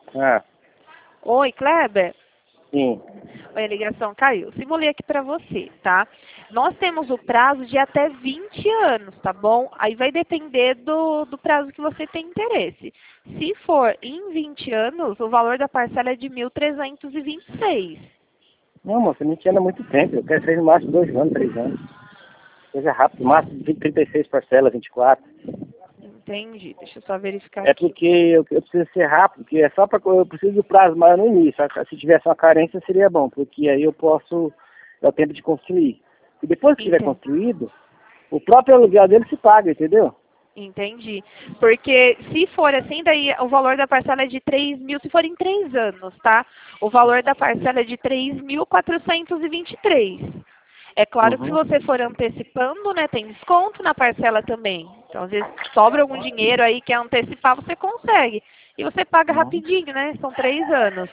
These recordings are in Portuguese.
Ah, Oi, Kleber. sim. Oi, a ligação caiu. Simulei aqui para você, tá? Nós temos o prazo de até 20 anos, tá bom? Aí vai depender do prazo que você tem interesse. Se for em 20 anos, o valor da parcela é de 1.326. Não, moça, me anda há muito tempo. Eu quero ser no máximo 2 anos, 3 anos. Seja rápido, máximo de 36 parcelas, 24. Entendi. Deixa eu só verificar É aqui. porque eu preciso ser rápido, porque é só para eu preciso do prazo maior no início. Se tivesse uma carência seria bom, porque aí eu posso dar o tempo de construir. E depois que tiver Entendi. construído, o próprio aluguel dele se paga, entendeu? Entendi. Porque se for assim, daí o valor da parcela é de 3 mil, se for em 3 anos, tá? O valor da parcela é de 3.423. É claro que se Uhum. você for antecipando, né, tem desconto na parcela também. Então, às vezes, sobra algum dinheiro aí, quer antecipar, você consegue. E você paga Uhum. rapidinho, né? São 3 anos.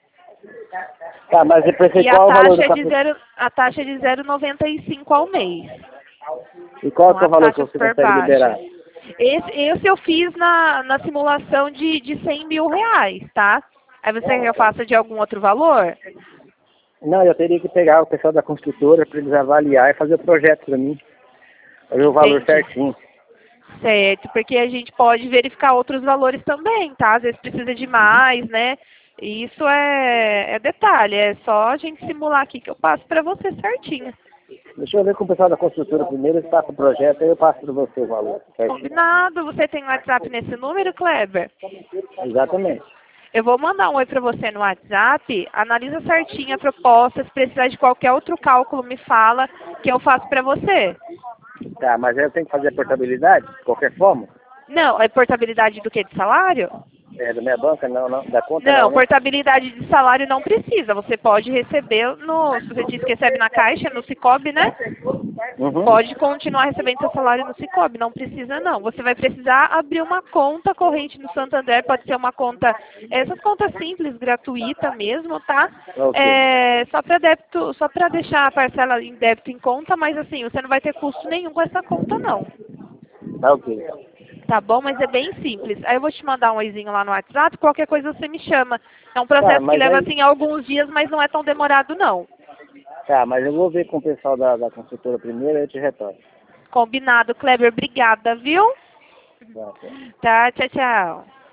Tá, mas eu pensei E a qual é o valor do taxa é de capítulo? zero, a taxa é de 0,95 ao mês. E qual é Não que é é o valor que taxa você super consegue baixa. liberar? Esse eu fiz na simulação de 100 mil reais, tá? Aí você quer que eu faça de algum outro valor? Não, eu teria que pegar o pessoal da construtora para eles avaliar e fazer o projeto para mim. Fazer o valor Entendi. certinho. Certo, porque a gente pode verificar outros valores também, tá? Às vezes precisa de mais, né? E isso é detalhe, é só a gente simular aqui que eu passo para você certinho. Deixa eu ver com o pessoal da construtora primeiro, eles passam o projeto, aí eu passo para você o valor certinho. Combinado? Você tem WhatsApp nesse número, Kleber? Exatamente. Eu vou mandar um oi para você no WhatsApp, analisa certinho a proposta, se precisar de qualquer outro cálculo, me fala que eu faço para você. Tá, mas aí eu tenho que fazer a portabilidade, de qualquer forma? Não, é portabilidade do que? De salário? É, da minha banca? Não, não. Da conta Não, não, né? portabilidade de salário não precisa. Você pode receber no. Se você disse que recebe na Caixa, no Cicobi, né? Uhum. Pode continuar recebendo seu salário no Cicobi, não precisa não. Você vai precisar abrir uma conta corrente no Santander, pode ser uma conta, essas contas simples, gratuita mesmo, tá? Ok. É, só para débito, só para deixar a parcela em débito em conta, mas assim, você não vai ter custo nenhum com essa conta não. Tá ok, então. Tá bom? Mas é bem simples. Aí eu vou te mandar um oizinho lá no WhatsApp, qualquer coisa você me chama. É um Tá, processo que mas leva aí... assim alguns dias, mas não é tão demorado não. Tá, mas eu vou ver com o pessoal da construtora primeiro, aí eu te retorno. Combinado, Kleber. Obrigada, viu? Tá, tá. Tá, tchau, tchau.